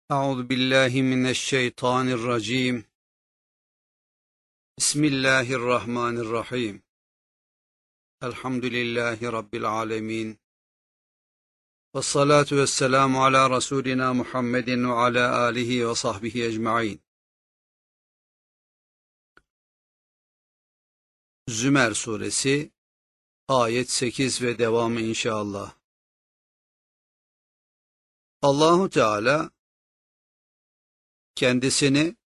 أعوذ بالله من الشيطان الرجيم. بسم الله الرحمن الرحيم. الحمد لله رب العالمين. والصلاة والسلام على رسولنا محمد وعلى آله وصحبه أجمعين. Zümer Suresi ayet 8 ve devamı inşallah. Allahu Teala kendisini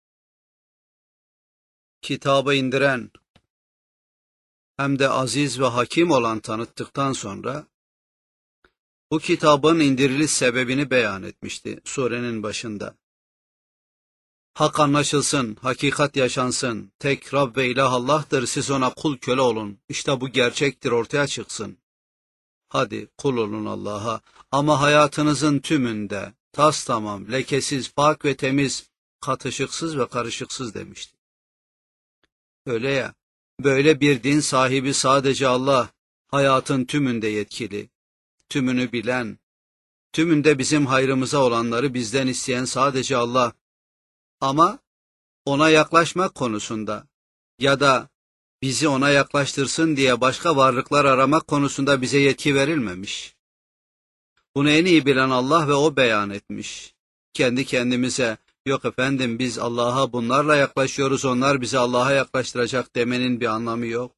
kitaba indiren hem de aziz ve hakim olan tanıttıktan sonra bu kitabın indiriliş sebebini beyan etmişti surenin başında. Hak anlaşılsın, hakikat yaşansın, tek Rab ve ilah Allah'tır, siz ona kul köle olun. İşte bu gerçektir, ortaya çıksın. Hadi kul olun Allah'a ama hayatınızın tümünde tastamam, lekesiz, pak ve temiz, katışıksız ve karışıksız demişti. Öyle ya, böyle bir din sahibi sadece Allah, hayatın tümünde yetkili, tümünü bilen, tümünde bizim hayrımıza olanları bizden isteyen sadece Allah. Ama ona yaklaşmak konusunda ya da bizi ona yaklaştırsın diye başka varlıklar aramak konusunda bize yetki verilmemiş. Bunu en iyi bilen Allah ve O beyan etmiş. Kendi kendimize, yok efendim biz Allah'a bunlarla yaklaşıyoruz, onlar bizi Allah'a yaklaştıracak demenin bir anlamı yok.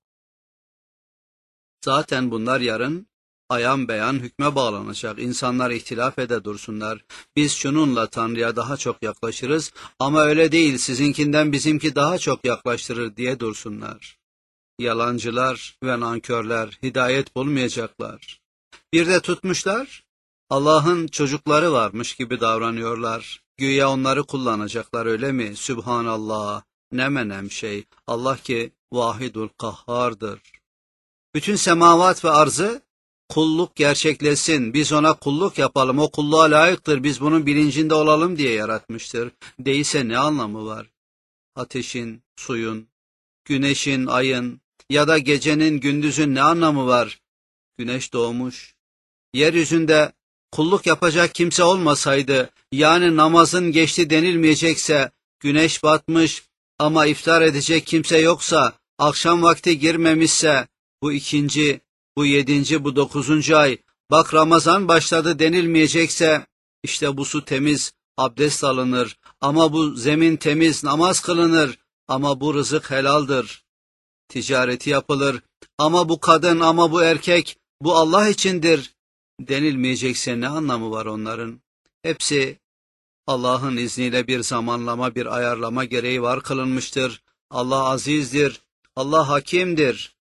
Zaten bunlar yarın ayan beyan hükme bağlanacak. İnsanlar ihtilaf ede dursunlar. Biz şununla Tanrı'ya daha çok yaklaşırız ama öyle değil, sizinkinden bizimki daha çok yaklaştırır diye dursunlar. Yalancılar ve nankörler hidayet bulmayacaklar. Bir de tutmuşlar, Allah'ın çocukları varmış gibi davranıyorlar. Güya onları kullanacaklar, öyle mi? Sübhanallah, ne menem şey. Allah ki vahidul kahhardır. Bütün semavat ve arzı kulluk gerçekleşsin, biz ona kulluk yapalım, o kulluğa layıktır, biz bunun bilincinde olalım diye yaratmıştır. Değilse ne anlamı var? Ateşin, suyun, güneşin, ayın ya da gecenin, gündüzün ne anlamı var? Güneş doğmuş. Yeryüzünde kulluk yapacak kimse olmasaydı, yani namazın geçti denilmeyecekse, güneş batmış ama iftar edecek kimse yoksa, akşam vakti girmemişse, bu ikinci, bu yedinci, bu 9. ay, bak Ramazan başladı denilmeyecekse, işte bu su temiz, abdest alınır, ama bu zemin temiz, namaz kılınır, ama bu rızık helaldir, ticareti yapılır, ama bu kadın, ama bu erkek, bu Allah içindir denilmeyecekse ne anlamı var onların? Hepsi Allah'ın izniyle bir zamanlama, bir ayarlama gereği var kılınmıştır. Allah azizdir, Allah hakimdir.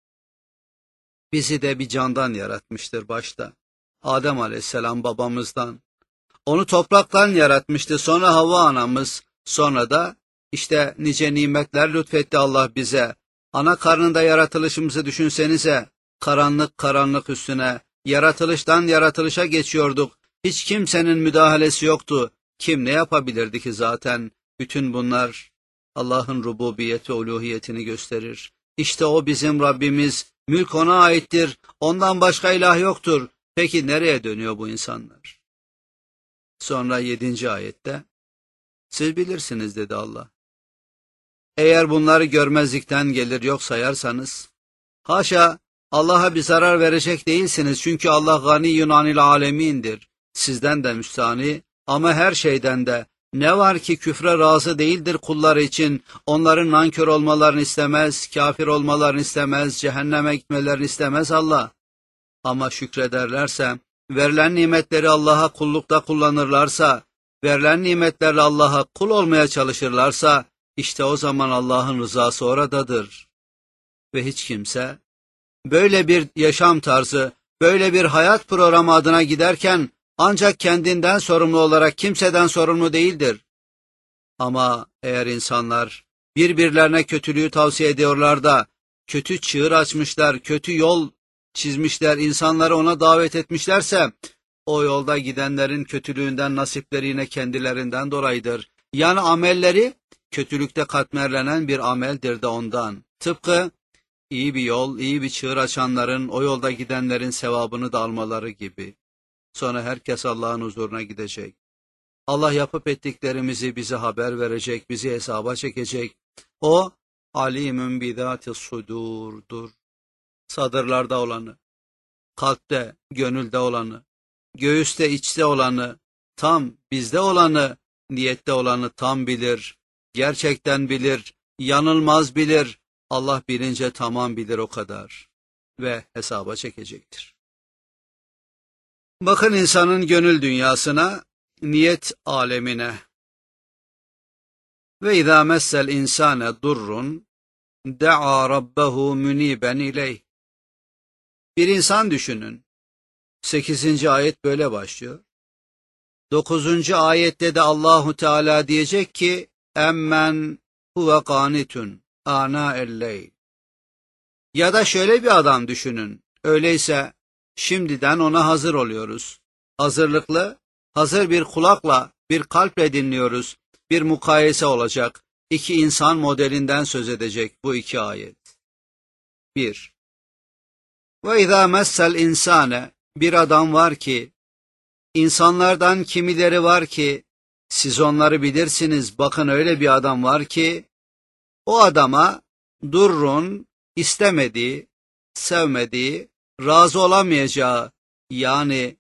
Bizi de bir candan yaratmıştır başta. Adem aleyhisselam babamızdan. Onu topraktan yaratmıştı, sonra Havva anamız, sonra da işte nice nimetler lütfetti Allah bize. Ana karnında yaratılışımızı düşünsenize, karanlık karanlık üstüne, yaratılıştan yaratılışa geçiyorduk. Hiç kimsenin müdahalesi yoktu. Kim ne yapabilirdi ki zaten? Bütün bunlar Allah'ın rububiyet ve uluhiyetini gösterir. İşte O bizim Rabbimiz, mülk O'na aittir, Ondan başka ilah yoktur. Peki nereye dönüyor bu insanlar? Sonra 7. ayette, siz bilirsiniz dedi Allah. Eğer bunları görmezlikten gelir yok sayarsanız, haşa, Allah'a bir zarar verecek değilsiniz çünkü Allah ganiyyun anil alemindir. Sizden de müstani ama her şeyden de. Ne var ki küfre razı değildir kulları için, onların nankör olmalarını istemez, kafir olmalarını istemez, cehenneme gitmelerini istemez Allah. Ama şükrederlerse, verilen nimetleri Allah'a kullukta kullanırlarsa, verilen nimetlerle Allah'a kul olmaya çalışırlarsa, işte o zaman Allah'ın rızası oradadır. Ve hiç kimse, böyle bir yaşam tarzı, böyle bir hayat programı adına giderken, ancak kendinden sorumlu olarak kimseden sorumlu değildir. Ama eğer insanlar birbirlerine kötülüğü tavsiye ediyorlar da, kötü çığır açmışlar, kötü yol çizmişler, insanları ona davet etmişlerse, o yolda gidenlerin kötülüğünden nasipleri yine kendilerinden dolayıdır. Yani amelleri kötülükte katmerlenen bir ameldir de ondan. Tıpkı iyi bir yol, iyi bir çığır açanların, o yolda gidenlerin sevabını da almaları gibi. Sonra herkes Allah'ın huzuruna gidecek. Allah yapıp ettiklerimizi bize haber verecek, bizi hesaba çekecek. O, alimün bizâtis sudûr'dur. Sadırlarda olanı, kalpte, gönülde olanı, göğüste, içte olanı, tam bizde olanı, niyette olanı tam bilir, gerçekten bilir, yanılmaz bilir. Allah bilince tamam bilir o kadar ve hesaba çekecektir. Bakın insanın gönül dünyasına, niyet alemine. Ve izâ messel insâne durrun da'a rabbehu muniben ileyh. Bir insan düşünün. 8. ayet böyle başlıyor. 9. ayette de Allahu Teala diyecek ki emmen huve qanitun ana elleyl. Ya da şöyle bir adam düşünün. Öyleyse şimdiden ona hazır oluyoruz. Hazırlıklı, hazır bir kulakla, bir kalple dinliyoruz. Bir mukayese olacak. İki insan modelinden söz edecek bu iki ayet. 1. Ve izâ messel insâne, bir adam var ki, insanlardan kimileri var ki, siz onları bilirsiniz, bakın öyle bir adam var ki, o adama durrun, istemediği, sevmediği, razı olamayacağı, yani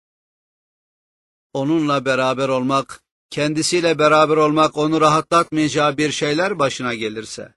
onunla beraber olmak, kendisiyle beraber olmak onu rahatlatmayacağı bir şeyler başına gelirse.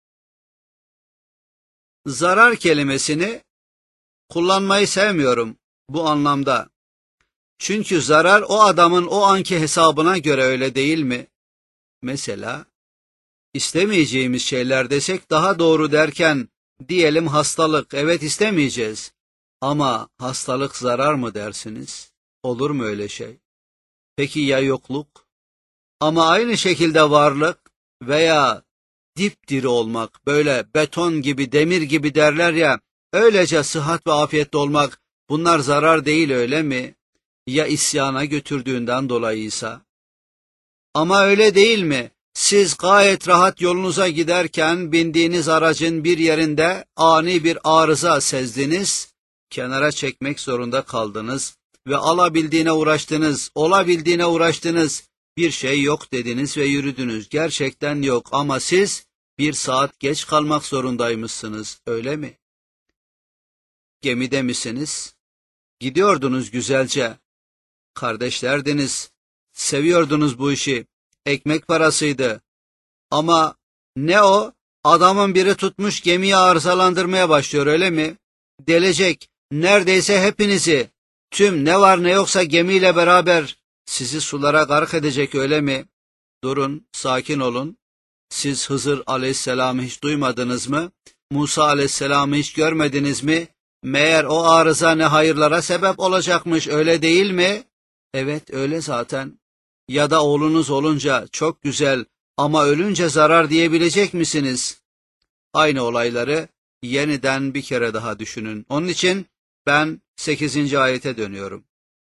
Zarar kelimesini kullanmayı sevmiyorum bu anlamda. Çünkü zarar o adamın o anki hesabına göre öyle değil mi? Mesela istemeyeceğimiz şeyler desek daha doğru derken diyelim hastalık, evet istemeyeceğiz. Ama hastalık zarar mı dersiniz? Olur mu öyle şey? Peki ya yokluk? Ama aynı şekilde varlık veya dipdiri olmak, böyle beton gibi, demir gibi derler ya, öylece sıhhat ve afiyette olmak, bunlar zarar değil öyle mi? Ya isyana götürdüğünden dolayıysa? Ama öyle değil mi? Siz gayet rahat yolunuza giderken bindiğiniz aracın bir yerinde ani bir arıza sezdiniz, kenara çekmek zorunda kaldınız ve alabildiğine uğraştınız, olabildiğine uğraştınız, bir şey yok dediniz ve yürüdünüz. Gerçekten yok ama siz 1 saat geç kalmak zorundaymışsınız, öyle mi? Gemide misiniz? Gidiyordunuz güzelce. Kardeşlerdiniz, seviyordunuz bu işi, ekmek parasıydı. Ama ne o? Adamın biri tutmuş gemiyi arızalandırmaya başlıyor öyle mi? Delecek, neredeyse hepinizi, tüm ne var ne yoksa gemiyle beraber sizi sulara gark edecek öyle mi? Durun, sakin olun. Siz Hızır aleyhisselamı hiç duymadınız mı? Musa aleyhisselamı hiç görmediniz mi? Meğer o arıza ne hayırlara sebep olacakmış öyle değil mi? Evet öyle zaten. Ya da oğlunuz olunca çok güzel ama ölünce zarar diyebilecek misiniz? Aynı olayları yeniden bir kere daha düşünün. Onun için ben 8. ayete dönüyorum.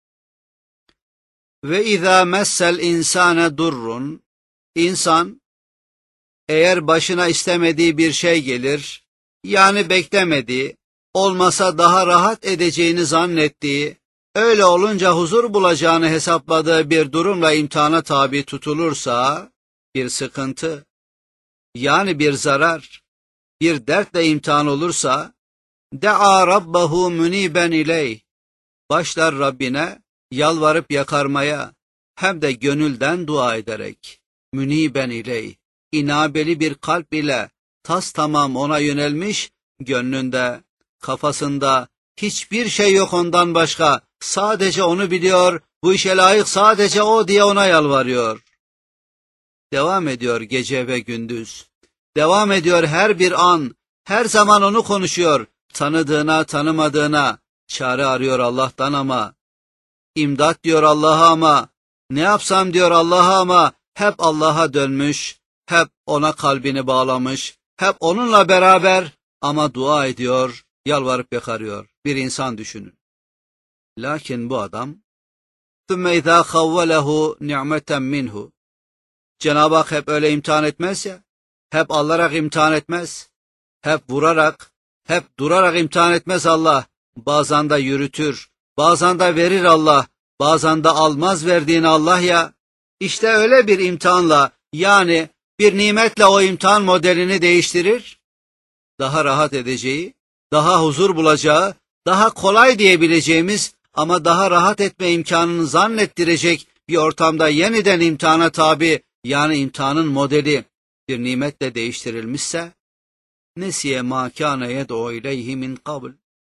Ve izâ messel insâne durrun, insan eğer başına istemediği bir şey gelir, yani beklemediği, olmasa daha rahat edeceğini zannettiği, öyle olunca huzur bulacağını hesapladığı bir durumla imtihana tabi tutulursa, bir sıkıntı, yani bir zarar, bir dertle imtihan olursa, de'a rabbahu muniben ileyh, başlar Rabbine yalvarıp yakarmaya, hem de gönülden dua ederek, muniben ileyh, inabeli bir kalp ile tas tamam ona yönelmiş, gönlünde, kafasında hiçbir şey yok ondan başka, sadece onu biliyor, bu işe layık sadece o diye ona yalvarıyor. Devam ediyor gece ve gündüz. Devam ediyor her bir an, her zaman onu konuşuyor, tanıdığına, tanımadığına, çare arıyor Allah'tan ama, imdat diyor Allah'a ama, ne yapsam diyor Allah'a ama, hep Allah'a dönmüş, hep ona kalbini bağlamış, hep onunla beraber ama dua ediyor, yalvarıp yakarıyor. Bir insan düşünün. Lakin bu adam, ثُمَّ اِذَا خَوَّلَهُ نِعْمَةً مِنْهُ, Cenab-ı Hak hep öyle imtihan etmez ya, hep alarak imtihan etmez, hep vurarak, hep durarak imtihan etmez Allah. Bazen de yürütür, bazen de verir Allah, bazen de almaz verdiğini Allah ya, İşte öyle bir imtihanla, yani bir nimetle o imtihan modelini değiştirir, daha rahat edeceği, daha huzur bulacağı, daha kolay diyebileceğimiz ama daha rahat etme imkanını zannettirecek bir ortamda yeniden imtihana tabi, yani imtihanın modeli bir nimetle değiştirilmişse, nesiye mâ kâne yed'u ileyhi min kabl.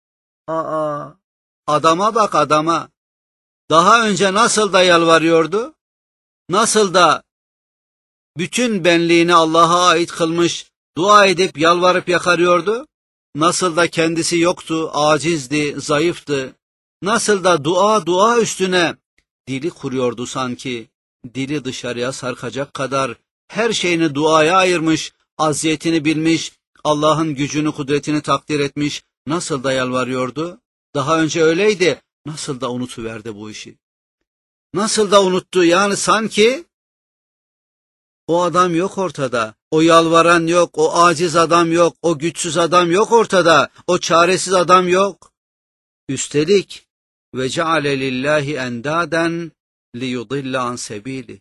Adama bak, adama. Daha önce nasıl da yalvarıyordu, nasıl da bütün benliğini Allah'a ait kılmış, dua edip yalvarıp yakarıyordu, nasıl da kendisi yoktu, acizdi, zayıftı, nasıl da dua üstüne dili kuruyordu sanki, dili dışarıya sarkacak kadar her şeyini duaya ayırmış, aziyetini bilmiş, Allah'ın gücünü, kudretini takdir etmiş, nasıl da yalvarıyordu. Daha önce öyleydi, nasıl da unutuverdi bu işi. Nasıl da unuttu, yani sanki o adam yok ortada, o yalvaran yok, o aciz adam yok, o güçsüz adam yok ortada, o çaresiz adam yok. Üstelik ve ceale lillahi endaden liyudilla an sebili.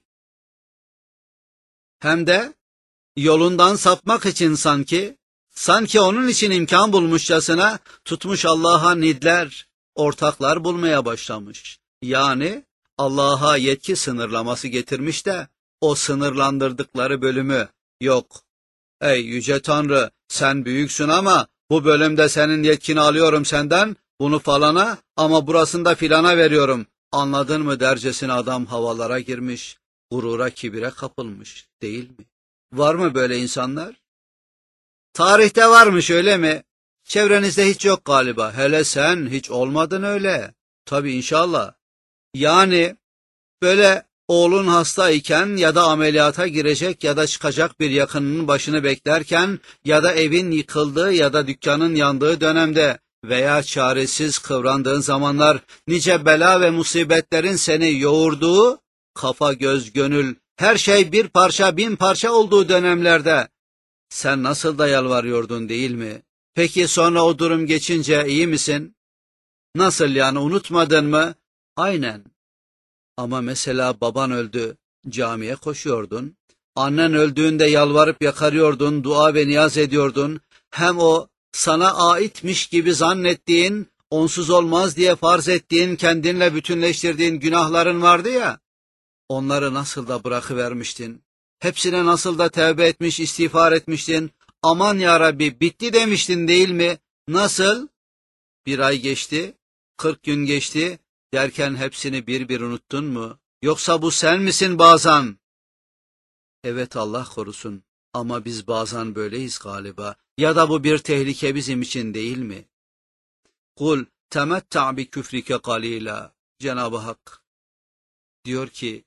Hem de yolundan sapmak için sanki onun için imkan bulmuşçasına tutmuş Allah'a nidler, ortaklar bulmaya başlamış. Yani Allah'a yetki sınırlaması getirmiş de o sınırlandırdıkları bölümü yok. Ey yüce Tanrı, sen büyüksün ama bu bölümde senin yetkini alıyorum senden, bunu falana ama burasında filana veriyorum. Anladın mı dercesine adam havalara girmiş, gurura, kibire kapılmış, değil mi? Var mı böyle insanlar? Tarihte varmış, öyle mi? Çevrenizde hiç yok galiba. Hele sen hiç olmadın öyle. Tabii inşallah. Yani böyle oğlun hastayken ya da ameliyata girecek ya da çıkacak bir yakınının başını beklerken ya da evin yıkıldığı ya da dükkanın yandığı dönemde veya çaresiz kıvrandığın zamanlar nice bela ve musibetlerin seni yoğurduğu, kafa göz gönül her şey bir parça bin parça olduğu dönemlerde sen nasıl da yalvarıyordun, değil mi? Peki sonra o durum geçince iyi misin? Nasıl yani, unutmadın mı? Aynen. Ama mesela baban öldü, camiye koşuyordun. Annen öldüğünde yalvarıp yakarıyordun, dua ve niyaz ediyordun. Hem o sana aitmiş gibi zannettiğin, onsuz olmaz diye farz ettiğin, kendinle bütünleştirdiğin günahların vardı ya, onları nasıl da bırakıvermiştin. Hepsine nasıl da tevbe etmiş, istiğfar etmiştin. Aman ya Rabbi, bitti demiştin, değil mi? Nasıl? Bir ay geçti, 40 gün geçti derken hepsini bir bir unuttun mu? Yoksa bu sen misin bazen? Evet, Allah korusun. Ama biz bazen böyleyiz galiba. Ya da bu bir tehlike bizim için, değil mi? Kul temetta bi küfrike kalila. Cenab-ı Hak diyor ki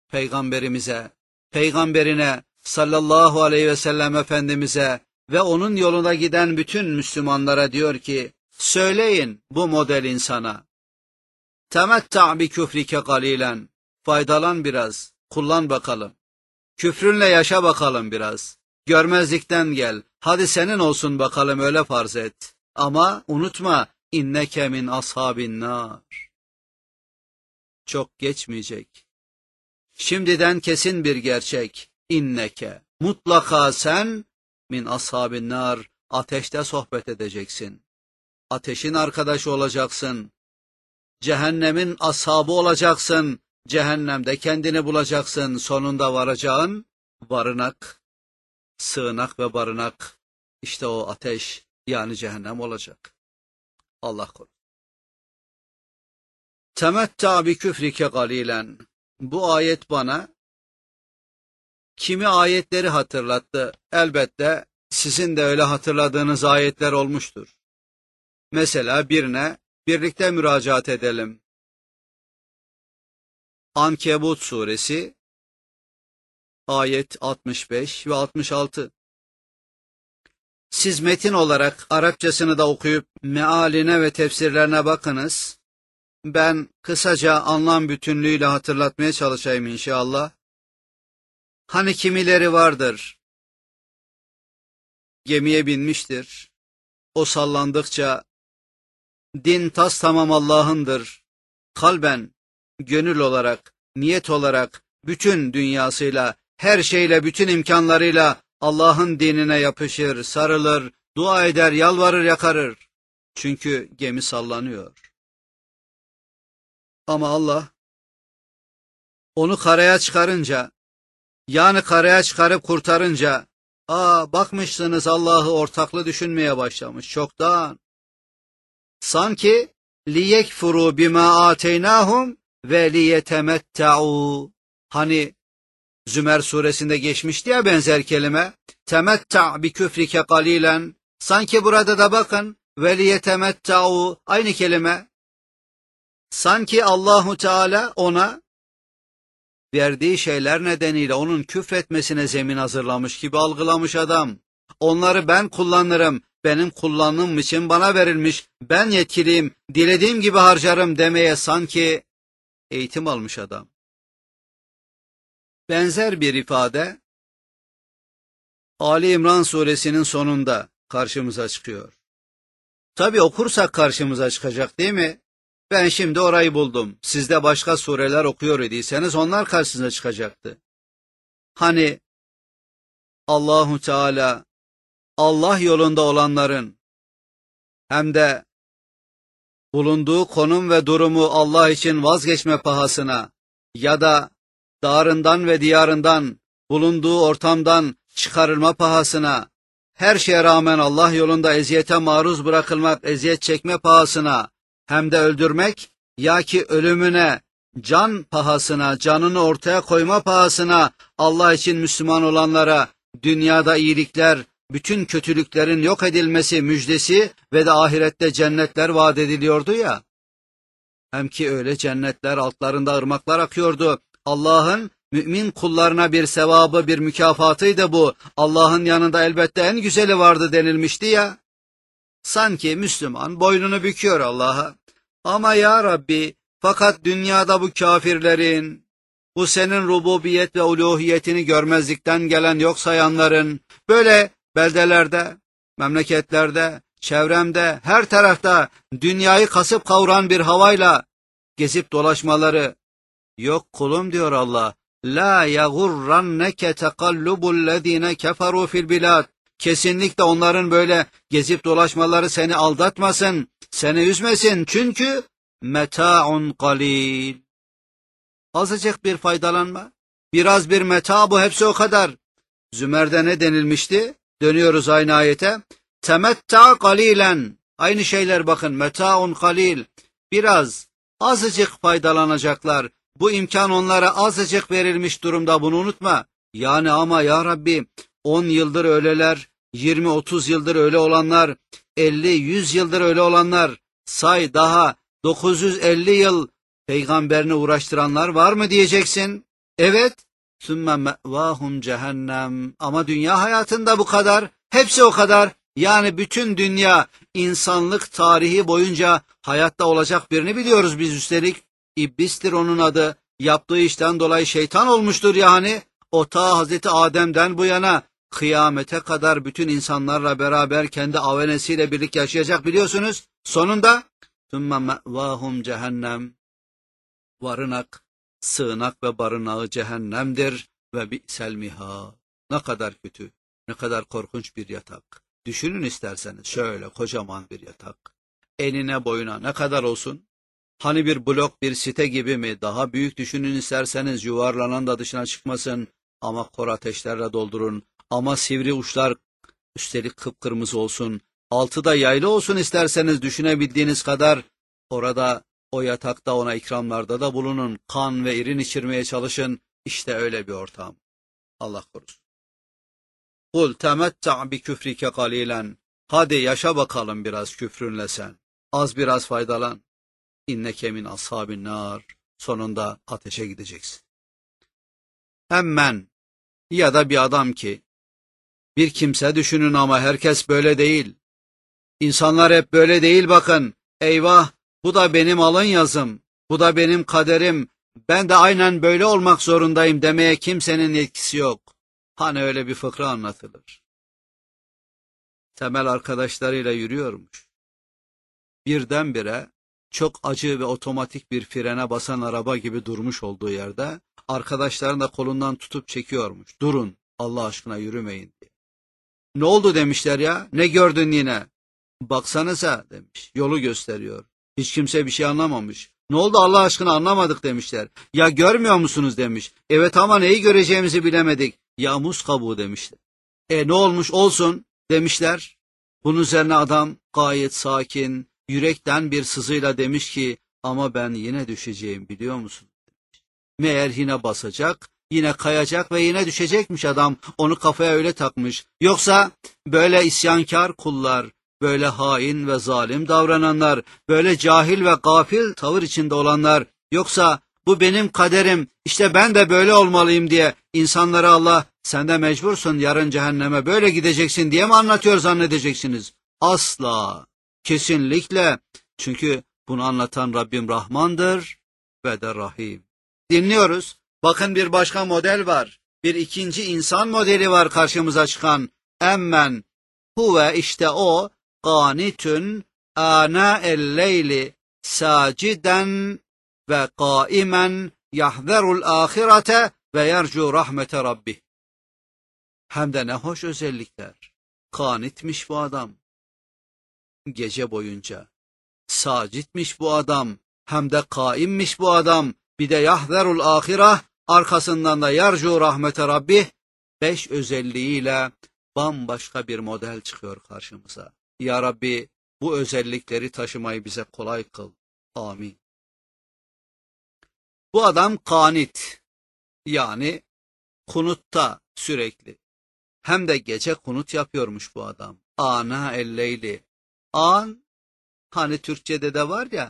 peygamberine sallallahu aleyhi ve sellem Efendimiz'e ve onun yoluna giden bütün Müslümanlara diyor ki, söyleyin bu model insana. Temetta bi küfrike kalilen. Faydalan biraz, kullan bakalım. Küfrünle yaşa bakalım biraz. Görmezlikten gel. Hadi senin olsun bakalım, öyle farz et. Ama unutma, inneke min ashabin nar. Çok geçmeyecek. Şimdiden kesin bir gerçek. İnneke. Mutlaka sen min ashabin nar. Ateşte sohbet edeceksin. Ateşin arkadaşı olacaksın. Cehennemin ashabı olacaksın. Cehennemde kendini bulacaksın. Sonunda varacağın barınak, sığınak ve barınak, İşte o ateş, yani cehennem olacak. Allah korusun. Temetta bi küfrike galilen. Bu ayet bana kimi ayetleri hatırlattı. Elbette sizin de öyle hatırladığınız ayetler olmuştur. Mesela birine birlikte müracaat edelim. Ankebut suresi ayet 65 ve 66. Siz metin olarak Arapçasını da okuyup mealine ve tefsirlerine bakınız. Ben kısaca anlam bütünlüğüyle hatırlatmaya çalışayım inşallah. Hani kimileri vardır, gemiye binmiştir. O sallandıkça din tas tamam Allah'ındır. Kalben, gönül olarak, niyet olarak bütün dünyasıyla, her şeyle, bütün imkanlarıyla Allah'ın dinine yapışır, sarılır, dua eder, yalvarır, yakarır. Çünkü gemi sallanıyor. Ama Allah onu karaya çıkarınca, yani karaya çıkarıp kurtarınca, bakmışsınız Allah'ı ortaklı düşünmeye başlamış çoktan. Sanki liyekfuru bima ateynahum ve liyetemetta'u. Hani Zümer suresinde geçmişti ya benzer kelime. Temetta bi küfrike kalilen. Sanki burada da bakın ve liyetemetta'u aynı kelime. Sanki Allahu Teala ona verdiği şeyler nedeniyle onun küfretmesine zemin hazırlamış gibi algılamış adam. Onları ben kullanırım, benim kullanımım için bana verilmiş, ben yetkiliyim, dilediğim gibi harcarım demeye sanki eğitim almış adam. Benzer bir ifade Ali İmran suresinin sonunda karşımıza çıkıyor. Tabi okursak karşımıza çıkacak değil mi? Ben şimdi orayı buldum. Siz de başka sureler okuyor idiyseniz onlar karşınıza çıkacaktı. Hani Allahu Teala Allah yolunda olanların hem de bulunduğu konum ve durumu Allah için vazgeçme pahasına ya da dağrından ve diyarından bulunduğu ortamdan çıkarılma pahasına, her şeye rağmen Allah yolunda eziyete maruz bırakılmak, eziyet çekme pahasına, hem de öldürmek ya ki ölümüne, can pahasına, canını ortaya koyma pahasına Allah için Müslüman olanlara dünyada iyilikler, bütün kötülüklerin yok edilmesi müjdesi ve de ahirette cennetler vaat ediliyordu ya. Hem ki öyle cennetler, altlarında ırmaklar akıyordu. Allah'ın mümin kullarına bir sevabı, bir mükafatıydı bu. Allah'ın yanında elbette en güzeli vardı denilmişti ya. Sanki Müslüman boynunu büküyor Allah'a. Ama ya Rabbi, fakat dünyada bu kafirlerin, bu senin rububiyet ve uluhiyetini görmezlikten gelen yok sayanların, böyle beldelerde, memleketlerde, çevremde, her tarafta dünyayı kasıp kavuran bir havayla gezip dolaşmaları, yok kulum diyor Allah, la yagurranneke tekallubul-lezine keferu fil bilad. Kesinlikle onların böyle gezip dolaşmaları seni aldatmasın, seni üzmesin. Çünkü meta'un qalil. Azıcık bir faydalanma, biraz bir meta, bu hepsi o kadar. Zümer'de ne denilmişti? Dönüyoruz aynı ayete. Temetta qalilen. Aynı şeyler bakın. Meta'un qalil. Biraz, azıcık faydalanacaklar. Bu imkan onlara azıcık verilmiş durumda, bunu unutma. Yani ama ya Rabbi, 10 yıldır öyleler, 20-30 yıldır öyle olanlar, 50-100 yıldır öyle olanlar, say daha 950 yıl peygamberini uğraştıranlar var mı diyeceksin. Evet. Sümme me'vâhum cehennem. Ama dünya hayatında bu kadar, hepsi o kadar. Yani bütün dünya, insanlık tarihi boyunca hayatta olacak birini biliyoruz biz üstelik. İblistir onun adı. Yaptığı işten dolayı şeytan olmuştur yani. O ta Hazreti Adem'den bu yana kıyamete kadar bütün insanlarla beraber kendi avenesiyle birlikte yaşayacak biliyorsunuz. Sonunda sümme me'vâhum cehennem. Varınak, sığınak ve barınağı cehennemdir ve bi'sel mihâd. Ne kadar kötü, ne kadar korkunç bir yatak. Düşünün isterseniz şöyle kocaman bir yatak. Enine boyuna ne kadar olsun? Hani bir blok, bir site gibi mi? Daha büyük düşünün isterseniz, yuvarlanan da dışına çıkmasın. Ama kor ateşlerle doldurun. Ama sivri uçlar üstelik kıpkırmızı olsun. Altı da yaylı olsun isterseniz, düşünebildiğiniz kadar. Orada, o yatakta ona ikramlarda da bulunun. Kan ve irin içirmeye çalışın. İşte öyle bir ortam. Allah korusun. Kul temetta bi küfrike kalilen. Hadi yaşa bakalım biraz küfrünle sen. Az biraz faydalan. İnneke min ashabin nar. Sonunda ateşe gideceksin. Hemen ya da bir adam ki, bir kimse düşünün ama herkes böyle değil. İnsanlar hep böyle değil bakın. Eyvah, bu da benim alın yazım, bu da benim kaderim, ben de aynen böyle olmak zorundayım demeye kimsenin yetkisi yok. Hani öyle bir fıkra anlatılır. Temel arkadaşlarıyla yürüyormuş. Birdenbire çok acı ve otomatik bir frene basan araba gibi durmuş olduğu yerde Arkadaşların da kolundan tutup çekiyormuş. Durun, Allah aşkına yürümeyin diye. Ne oldu demişler ya, ne gördün yine? Baksanıza demiş, yolu gösteriyor. Hiç kimse bir şey anlamamış. Ne oldu Allah aşkına, anlamadık demişler. Ya görmüyor musunuz demiş. Evet ama neyi göreceğimizi bilemedik. Ya muz kabuğu demişler. Ne olmuş olsun demişler. Bunun üzerine adam gayet sakin, yürekten bir sızıyla demiş ki ama ben yine düşeceğim biliyor musun? Meğer yine basacak, yine kayacak ve yine düşecekmiş adam. Onu kafaya öyle takmış. Yoksa böyle isyankar kullar, böyle hain ve zalim davrananlar, böyle cahil ve gafil tavır içinde olanlar, yoksa bu benim kaderim, işte ben de böyle olmalıyım diye insanlara Allah sen de mecbursun yarın cehenneme böyle gideceksin diye mi anlatıyor zannedeceksiniz? Asla, kesinlikle. Çünkü bunu anlatan Rabbim Rahmandır ve de Rahim. Dinliyoruz. Bakın bir başka model var. Bir ikinci insan modeli var karşımıza çıkan. Emmen huve, işte o qanitun ana el-leyli saciden ve kaimen yahzerul ahirete ve yercu rahmete rabbih. Hem de ne hoş özellikler. Kanitmiş bu adam. Gece boyunca. Sacitmiş bu adam. Hem de kaimmiş bu adam. Bir de yahzerul ahireh, arkasından da yercu rahmete rabbih. 5 özelliğiyle bambaşka bir model çıkıyor karşımıza. Ya Rabbi bu özellikleri taşımayı bize kolay kıl. Amin. Bu adam kanit, yani kunutta sürekli. Hem de gece kunut yapıyormuş bu adam. Ana elleyli. An, hani Türkçede de var ya,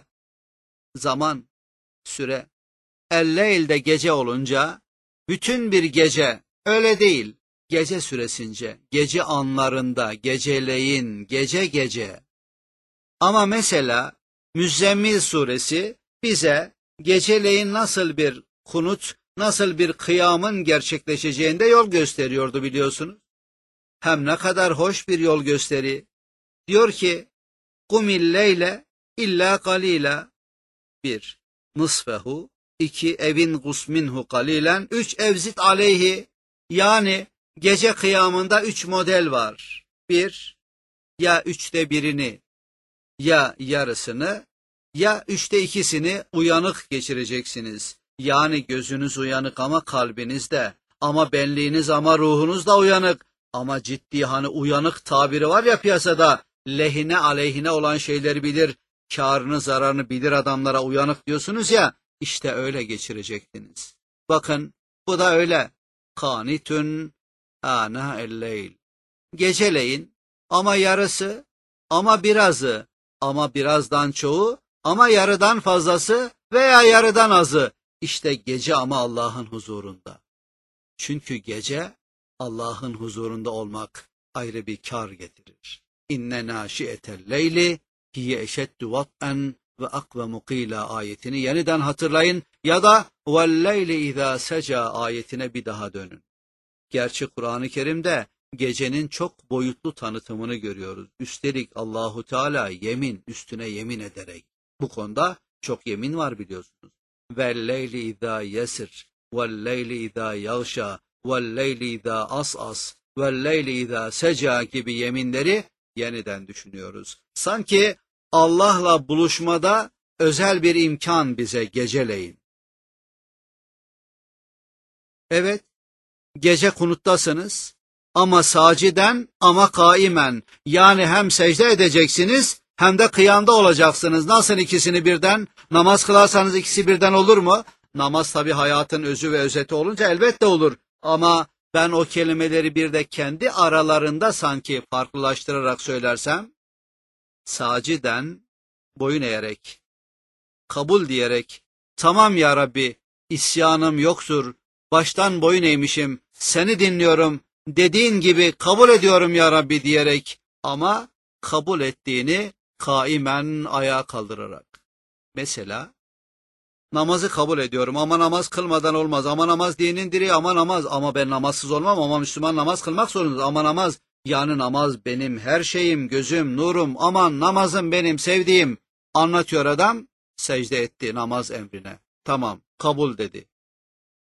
zaman, süre. Elleyl de gece olunca, bütün bir gece, öyle değil, gece süresince, gece anlarında, geceleyin, gece gece. Ama mesela Müzzemmil suresi bize geceleyin nasıl bir kunut, nasıl bir kıyamın gerçekleşeceğinde yol gösteriyordu biliyorsunuz. Hem ne kadar hoş bir yol gösteri. Diyor ki, kumil leyle illa kalila. 1. Nısfehu. 2. Evin gusminhu kalilen. 3. Evzit aleyhi. Yani gece kıyamında 3 model var. 1. Ya 1/3'ünü, ya yarısını, ya 2/3'ünü uyanık geçireceksiniz. Yani gözünüz uyanık ama kalbiniz de, ama benliğiniz ama ruhunuz da uyanık. Ama ciddi, hani uyanık tabiri var ya piyasada, lehine aleyhine olan şeyleri bilir, kârını zararını bilir adamlara uyanık diyorsunuz ya, işte öyle geçirecektiniz. Bakın bu da öyle. Kanitun ana el-leyl. Geceleyin ama yarısı, ama birazı, ama birazdan çoğu, ama yarıdan fazlası veya yarıdan azı. İşte gece ama Allah'ın huzurunda. Çünkü gece Allah'ın huzurunda olmak ayrı bir kar getirir. İnne nâşiyetel leyli hiye eşeddu vat'en ve akvemu qîlâ ayetini yeniden hatırlayın ya da velleyli izâ seca ayetine bir daha dönün. Gerçi Kur'an-ı Kerim'de gecenin çok boyutlu tanıtımını görüyoruz. Üstelik Allahu Teala yemin üstüne yemin ederek. Bu konuda çok yemin var biliyorsunuz. Velleyli izâ yesir, velleyli izâ yağşâ, velleyli izâ as'as, velleyli izâ seca gibi yeminleri yeniden düşünüyoruz. Sanki Allah'la buluşmada özel bir imkan bize geceleyin. Evet, gece kunuttasınız ama saciden ama kaimen, yani hem secde edeceksiniz hem de kıyamda olacaksınız. Nasıl ikisini birden? Namaz kılarsanız ikisi birden olur mu? Namaz tabii hayatın özü ve özeti olunca elbette olur. Ama ben o kelimeleri bir de kendi aralarında sanki farklılaştırarak söylersem, saciden, boyun eğerek, kabul diyerek, tamam ya Rabbi, isyanım yoktur, baştan boyun eğmişim, seni dinliyorum, dediğin gibi kabul ediyorum ya Rabbi diyerek, ama kabul ettiğini kaimen ayağa kaldırarak. Mesela, namazı kabul ediyorum ama namaz kılmadan olmaz, ama namaz dinin direği, ama namaz, ama ben namazsız olmam, ama Müslüman namaz kılmak zorunda, ama namaz, yani namaz benim her şeyim, gözüm, nurum, aman namazım benim sevdiğim, anlatıyor adam, secde etti namaz emrine. Tamam, kabul dedi.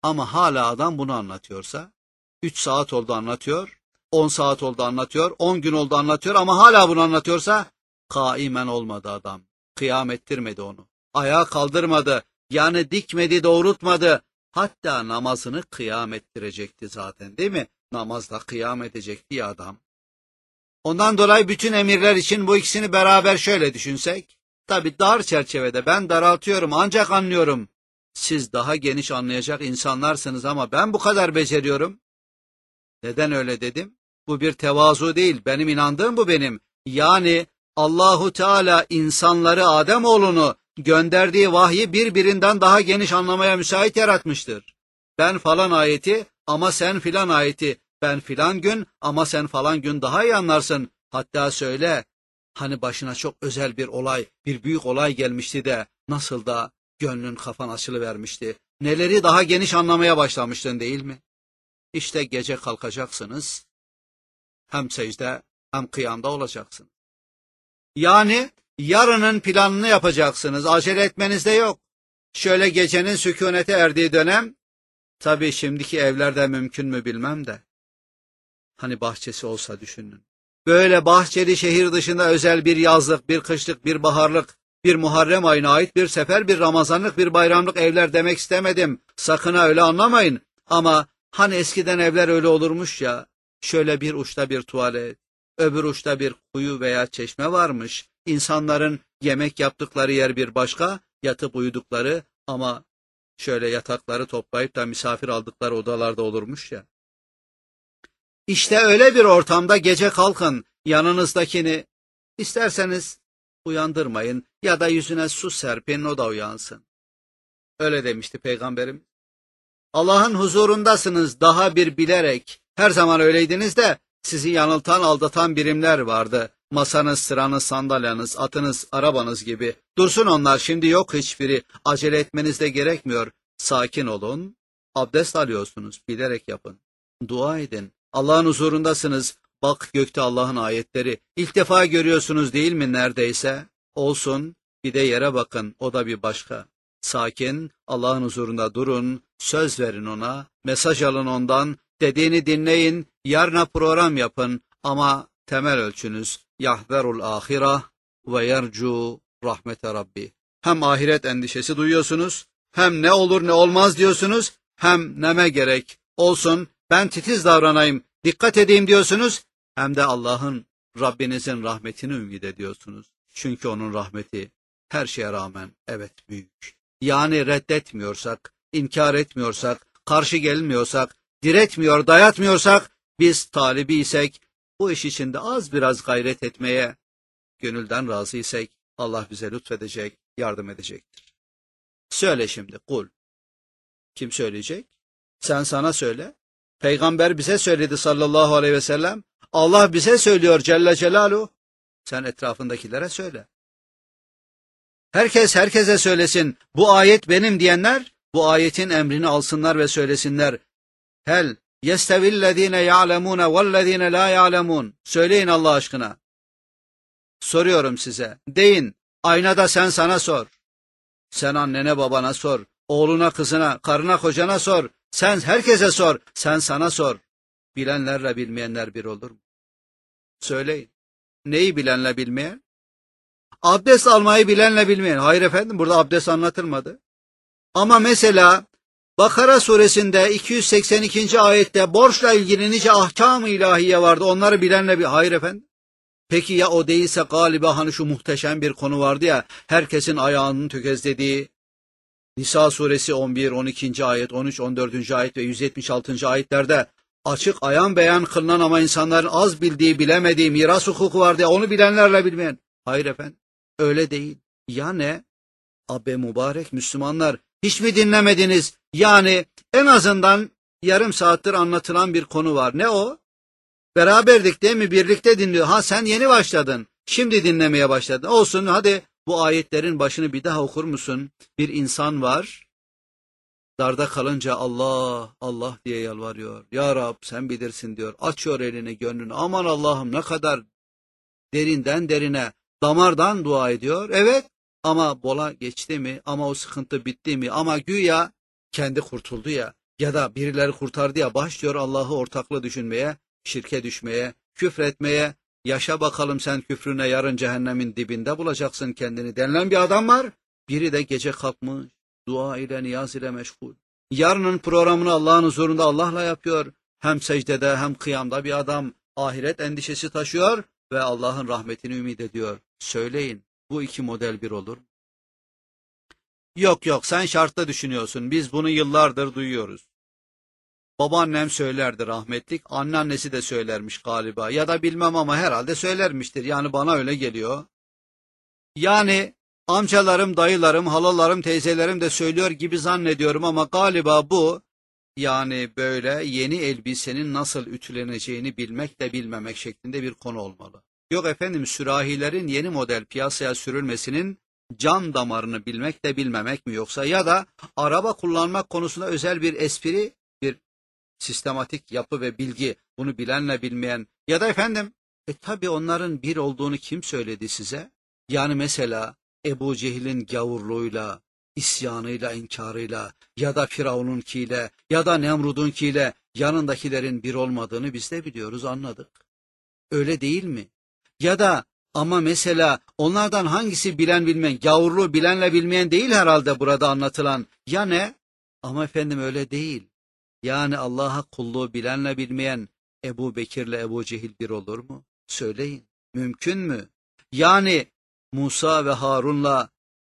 Ama hala adam bunu anlatıyorsa, 3 saat oldu anlatıyor, 10 saat oldu anlatıyor, 10 gün oldu anlatıyor ama hala bunu anlatıyorsa, kaimen olmadı adam. Kıyam ettirmedi onu. Ayağa kaldırmadı, yani dikmedi, doğrultmadı. Hatta namazını kıyam ettirecekti zaten, değil mi? Namazda kıyam edecekti ya adam. Ondan dolayı bütün emirler için bu ikisini beraber şöyle düşünsek, tabi dar çerçevede ben daraltıyorum ancak anlıyorum. Siz daha geniş anlayacak insanlarsınız ama ben bu kadar beceriyorum. Neden öyle dedim? Bu bir tevazu değil, benim inandığım bu benim. Yani Allahu Teala insanları, Ademoğlunu gönderdiği vahyi birbirinden daha geniş anlamaya müsait yaratmıştır. Ben falan ayeti ama sen filan ayeti, ben filan gün ama sen falan gün daha iyi anlarsın. Hatta söyle, hani başına çok özel bir olay, bir büyük olay gelmişti de nasıl da gönlün kafan açılıvermişti. Neleri daha geniş anlamaya başlamıştın değil mi? İşte gece kalkacaksınız, hem secde hem kıyamda olacaksınız. Yani yarının planını yapacaksınız, acele etmeniz de yok. Şöyle gecenin sükunete erdiği dönem, tabii şimdiki evlerde mümkün mü bilmem de, hani bahçesi olsa düşünün. Böyle bahçeli şehir dışında özel bir yazlık, bir kışlık, bir baharlık, bir Muharrem ayına ait bir sefer, bir Ramazanlık, bir bayramlık evler demek istemedim. Sakın ha öyle anlamayın. Ama hani eskiden evler öyle olurmuş ya, şöyle bir uçta bir tuvalet, öbür uçta bir kuyu veya çeşme varmış. İnsanların yemek yaptıkları yer bir başka, yatıp uyudukları ama şöyle yatakları toplayıp da misafir aldıkları odalarda olurmuş ya. İşte öyle bir ortamda gece kalkın, yanınızdakini isterseniz uyandırmayın ya da yüzüne su serpin, o da uyansın. Öyle demişti Peygamberim. Allah'ın huzurundasınız daha bir bilerek, her zaman öyleydiniz de sizi yanıltan, aldatan birimler vardı. Masanız, sıranız, sandalyeniz, atınız, arabanız gibi. Dursun onlar, şimdi yok hiçbiri. Acele etmeniz de gerekmiyor. Sakin olun. Abdest alıyorsunuz, bilerek yapın. Dua edin. Allah'ın huzurundasınız. Bak gökte Allah'ın ayetleri. İlk defa görüyorsunuz değil mi neredeyse? Olsun, bir de yere bakın, o da bir başka. Sakin, Allah'ın huzurunda durun, söz verin ona, mesaj alın ondan, dediğini dinleyin, yarına program yapın ama temel ölçünüz yahzerul ahireh ve yercu rahmete rabbi. Hem ahiret endişesi duyuyorsunuz, hem ne olur ne olmaz diyorsunuz, hem neme gerek olsun, ben titiz davranayım, dikkat edeyim diyorsunuz, hem de Allah'ın, Rabbinizin rahmetini ümit ediyorsunuz. Çünkü onun rahmeti her şeye rağmen evet büyük. Yani reddetmiyorsak, inkar etmiyorsak, karşı gelmiyorsak, diretmiyor, dayatmıyorsak, biz talibiysek, bu iş içinde az biraz gayret etmeye gönülden razıysak, Allah bize lütfedecek, yardım edecektir. Söyle şimdi, kul. Kim söyleyecek? Sen sana söyle. Peygamber bize söyledi sallallahu aleyhi ve sellem. Allah bize söylüyor Celle Celaluhu. Sen etrafındakilere söyle. Herkes herkese söylesin. Bu ayet benim diyenler, bu ayetin emrini alsınlar ve söylesinler. Hel yestevillezine ya'lemune vellezine la ya'lemun. Söyleyin Allah aşkına. Soruyorum size. Deyin. Aynada sen sana sor. Sen annene babana sor. Oğluna kızına, karına kocana sor. Sen herkese sor. Sen sana sor. Bilenlerle bilmeyenler bir olur mu? Söyleyin. Neyi bilenle bilmeyen? Abdest almayı bilenle bilmeyen. Hayır efendim, burada abdest anlatılmadı. Ama mesela Bakara suresinde 282. ayette borçla ilgili nice ahkam-ı ilahiye vardı. Onları bilenle hayır efendim. Peki ya o değilse galiba hani şu muhteşem bir konu vardı ya, herkesin ayağının tökezlediği Nisa suresi 11, 12. ayet, 13, 14. ayet ve 176. ayetlerde açık ayan beyan kılınan ama insanların az bildiği, bilemediği miras hukuku vardı ya, onu bilenlerle bilmeyen. Hayır efendim, öyle değil. Ya ne? Abbe mübarek Müslümanlar, hiç mi dinlemediniz? Yani en azından yarım saattir anlatılan bir konu var. Ne o? Beraberdik değil mi? Birlikte dinliyor. Ha sen yeni başladın. Şimdi dinlemeye başladın. Olsun hadi bu ayetlerin başını bir daha okur musun? Bir insan var. Darda kalınca Allah, Allah diye yalvarıyor. Ya Rab sen bilirsin diyor. Açıyor elini, gönlünü. Aman Allah'ım ne kadar derinden derine, damardan dua ediyor. Evet ama bola geçti mi? Ama o sıkıntı bitti mi? Ama güya kendi kurtuldu ya. Ya da birileri kurtardı ya başlıyor Allah'ı ortaklı düşünmeye, şirke düşmeye, küfretmeye. Yaşa bakalım sen küfrüne, yarın cehennemin dibinde bulacaksın kendini denilen bir adam var. Biri de gece kalkmış, dua ile, niyaz ile meşgul. Yarının programını Allah'ın huzurunda Allah'la yapıyor. Hem secdede hem kıyamda bir adam ahiret endişesi taşıyor ve Allah'ın rahmetini ümit ediyor. Söyleyin, bu iki model bir olur mu? Yok yok, sen şartlı düşünüyorsun. Biz bunu yıllardır duyuyoruz. Babaannem söylerdi rahmetlik, anneannesi de söylermiş galiba. Ya da bilmem ama herhalde söylermiştir. Yani bana öyle geliyor. Yani amcalarım, dayılarım, halalarım, teyzelerim de söylüyor gibi zannediyorum ama galiba bu, yani böyle yeni elbisenin nasıl ütüleneceğini bilmek de bilmemek şeklinde bir konu olmalı. Yok efendim, sürahilerin yeni model piyasaya sürülmesinin can damarını bilmek de bilmemek mi yoksa, ya da araba kullanmak konusunda özel bir espri, bir sistematik yapı ve bilgi, bunu bilenle bilmeyen, ya da efendim tabii onların bir olduğunu kim söyledi size? Yani mesela Ebu Cehil'in gavurluğuyla, isyanıyla, inkarıyla, ya da Firavun'unkiyle, ya da Nemrud'unkiyle yanındakilerin bir olmadığını biz de biliyoruz, anladık. Öyle değil mi? Ya da ama mesela onlardan hangisi bilen bilmeyen, gavurluğu bilenle bilmeyen değil herhalde burada anlatılan. Ya ne? Ama efendim öyle değil. Yani Allah'a kulluğu bilenle bilmeyen Ebu Bekir'le Ebu Cehil bir olur mu? Söyleyin. Mümkün mü? Yani Musa ve Harun'la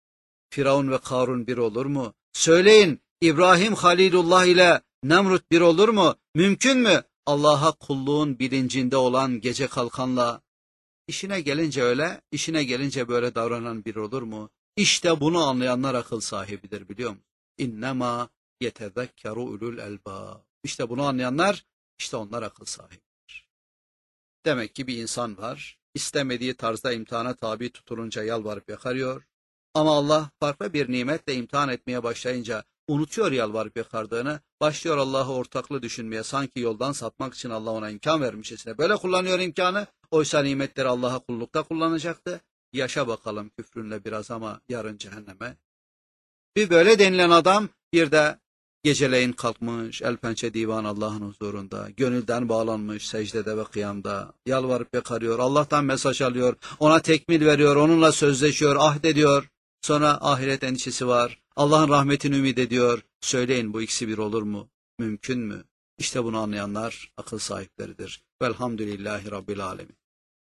Firavun ve Karun bir olur mu? Söyleyin. İbrahim Halilullah ile Nemrut bir olur mu? Mümkün mü? Allah'a kulluğun bilincinde olan gece kalkanla işine gelince öyle, işine gelince böyle davranan bir olur mu? İşte bunu anlayanlar akıl sahibidir, biliyor musun? İnnemâ yetezekkeru ulul elbâb. İşte bunu anlayanlar, işte onlar akıl sahibidir. Demek ki bir insan var, istemediği tarzda imtihana tabi tutulunca yalvarıp yakarıyor. Ama Allah farklı bir nimetle imtihan etmeye başlayınca unutuyor yalvarıp yakardığını, başlıyor Allah'ı ortaklı düşünmeye, sanki yoldan sapmak için Allah ona imkan vermişçesine. Böyle kullanıyor imkanı, oysa nimetleri Allah'a kullukta kullanacaktı. Yaşa bakalım küfrünle biraz ama yarın cehenneme. Bir böyle denilen adam bir de geceleyin kalkmış, el pençe divan Allah'ın huzurunda, gönülden bağlanmış secdede ve kıyamda, yalvarıp yakarıyor, Allah'tan mesaj alıyor, ona tekmil veriyor, onunla sözleşiyor, ahd ediyor. Sonra ahiret endişesi var, Allah'ın rahmetini ümit ediyor. Söyleyin, bu ikisi bir olur mu? Mümkün mü? İşte bunu anlayanlar akıl sahipleridir. Velhamdülillahi Rabbil Alemin.